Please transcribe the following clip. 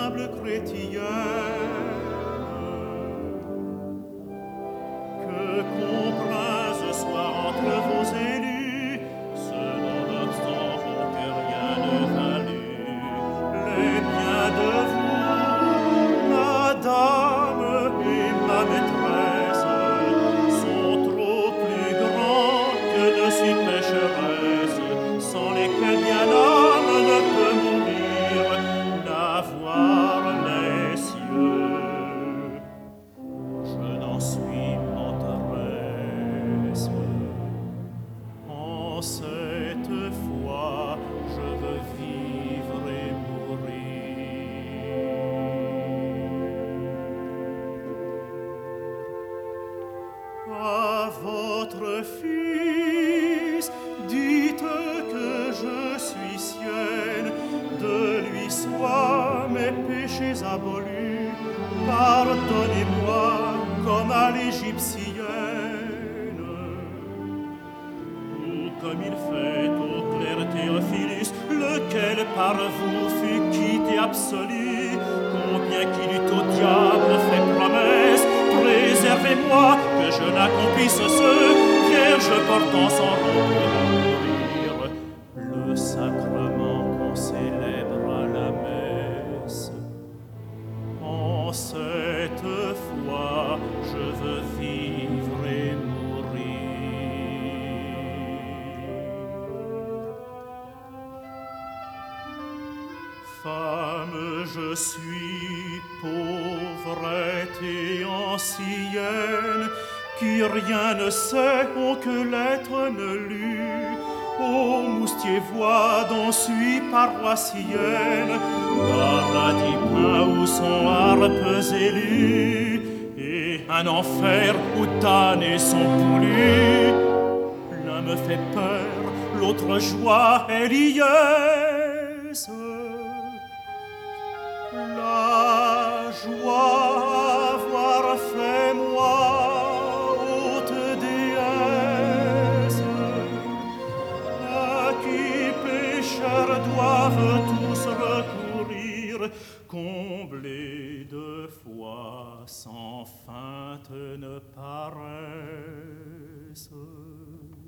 humble chrétienne. Que contraint ce soir entre vos élus, ce nonobstant que rien ne valut, les biens de vous, madame et ma maîtresse, sont trop plus grands que ne suis pécheresse, sans lesquels bien l'âme ne peut mourir, n'avoir les cieux. Je n'en suis mentoresse. En cette foi, je veux vivre et mourir. À votre fils, dites que je suis sienne, de lui soient mes péchés abolis. Pardonnez-moi comme à l'égyptienne. Ou comme il fait au clair Théophilus, lequel par vous fut quitté absolu, combien qu'il eût au diable fait promesse, préservez-moi que je n'accomplisse ce vierge portant son rond pour mourir, le sacrement qu'on célèbre à la messe. En cette foi, je veux vivre et mourir. Femme, je suis pauvrette et ancienne, qui rien ne sait, que l'être ne lut. Ô moustier voix dont suis paroissienne, paradis peint où sont harpes élues, et un enfer où damnés sont poulus. L'un me fait peur, l'autre joie est liesse. La joie avoir fait moi haute déesse, à qui pécheurs doivent tous recourir, comblés de foi sans feinte ne paraissent.